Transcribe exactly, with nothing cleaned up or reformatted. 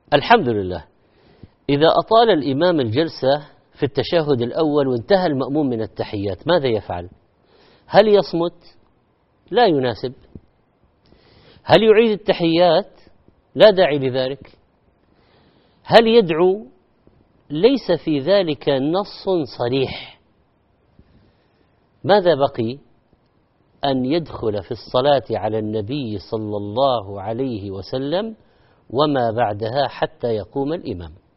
الحمد لله. إذا أطال الإمام الجلسة في التشهد الأول وانتهى المأموم من التحيات ماذا يفعل؟ هل يصمت؟ لا يناسب. هل يعيد التحيات؟ لا داعي لذلك. هل يدعو؟ ليس في ذلك نص صريح. ماذا بقي؟ أن يدخل في الصلاة على النبي صلى الله عليه وسلم وما بعدها حتى يقوم الإمام.